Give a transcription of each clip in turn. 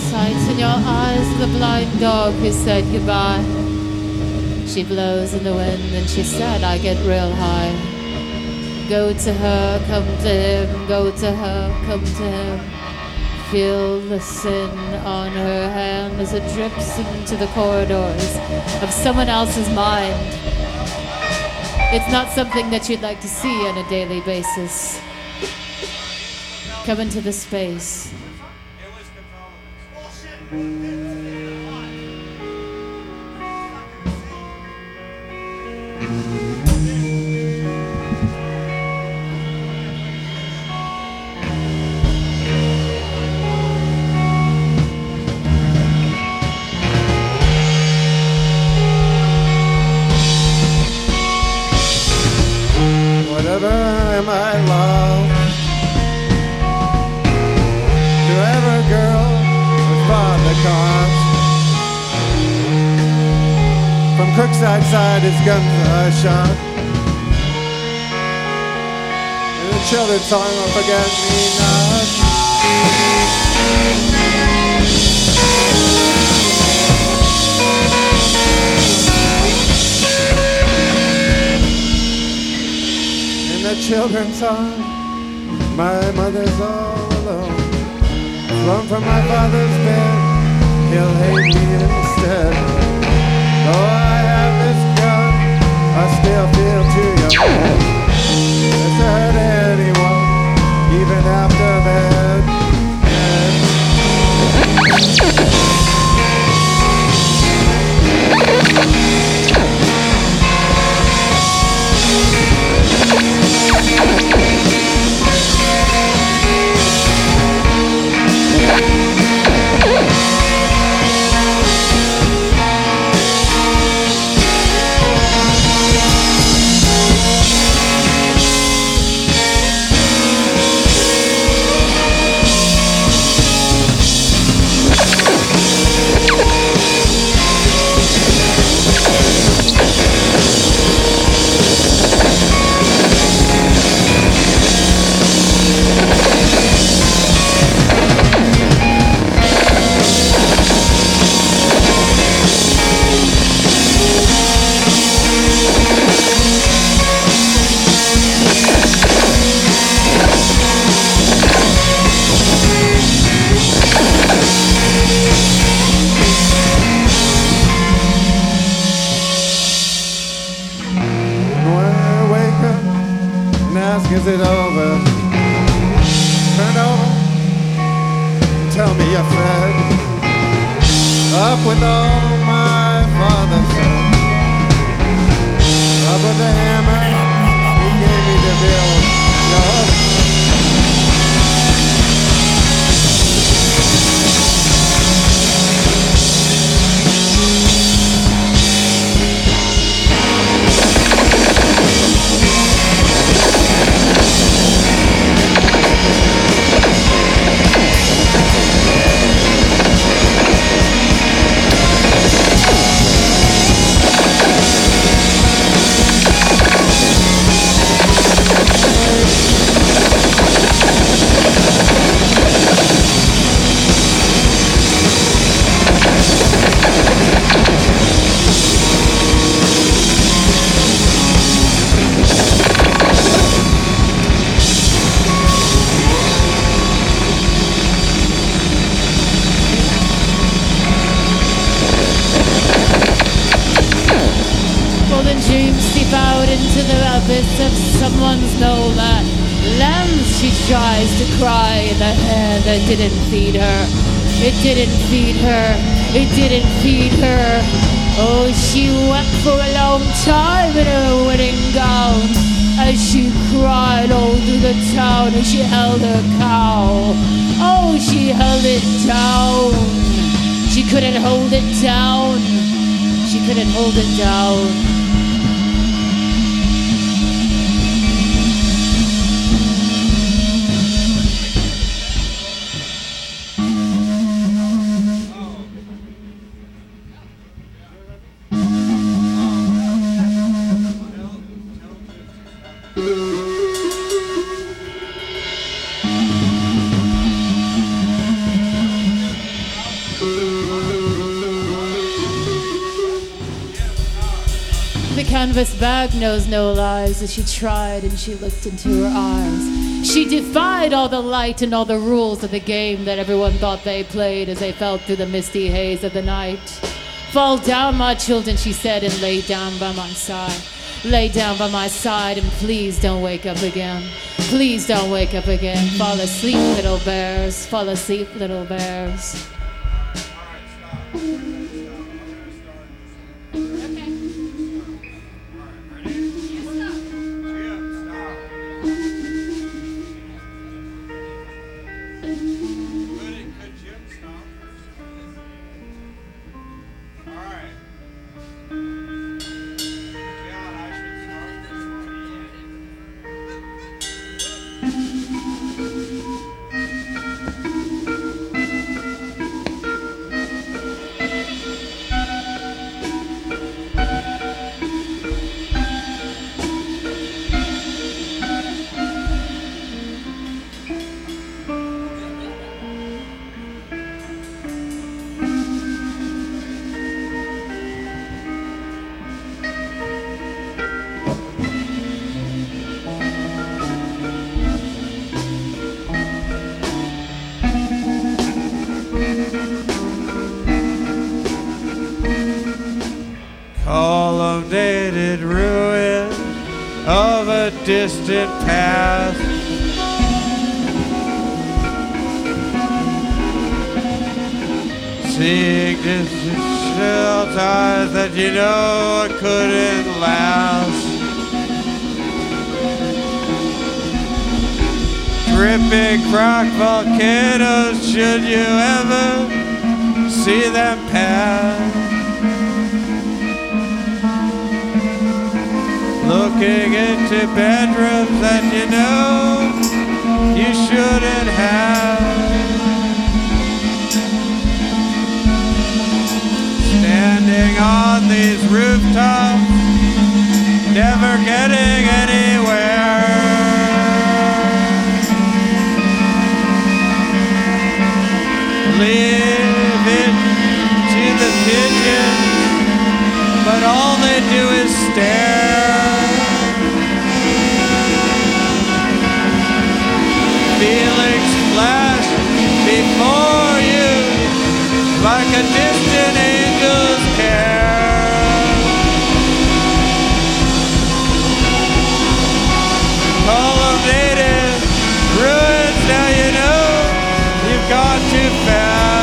sight in your eyes, the blind dog who said goodbye. She blows in the wind and she said, I get real high. Go to her, come to him, go to her, come to him. Feel the sin on her hand as it drips into the corridors of someone else's mind. It's not something that you'd like to see on a daily basis. Come into the space. Whatever am I love to every girl with bought the cars. From Crookside side his guns are shot. And the children's song will forget me not. The children's song, my mother's all alone. Flown from my father's bed, he'll hate me instead. Though I have this gun, I still feel too young to hurt anyone, even after they're dead. Is it over? Turn over and tell me you're fed up with all my father said. Up with the hammer he gave me to build your into the abyss of someone's no land. Lambs she tries to cry in the hand that didn't feed her. It didn't feed her. It didn't feed her. Oh, she wept for a long time in her wedding gown as she cried all through the town as she held her cow. Oh, she held it down. She couldn't hold it down. She couldn't hold it down. canvas bag knows no lies as she tried and she looked into her eyes. She defied all the light and all the rules of the game that everyone thought they played as they fell through the misty haze of the night. Fall down, my children, she said, and lay down by my side. Lay down by my side and please don't wake up again. Please don't wake up again. Fall asleep, little bears. Fall asleep, little bears. Columnated ruin of a distant past. Seeing distant shelters that you know couldn't last. Dripping rock volcanoes, should you ever see them pass. Looking into bedrooms that you know you shouldn't have. Standing on these rooftops, never getting anywhere. Leave it to the pigeons, but all they do is stare. Feelings flash before you like a distant angel's care. Columnated ruins, now you know you've gone too fast.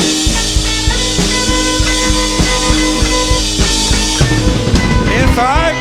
If I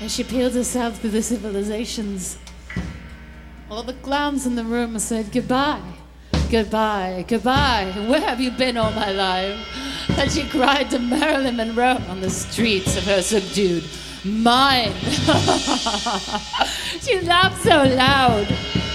as she peeled herself through the civilizations. All the clowns in the room said goodbye, goodbye, goodbye. Where have you been all my life? And she cried to Marilyn Monroe on the streets of her subdued mind. She laughed so loud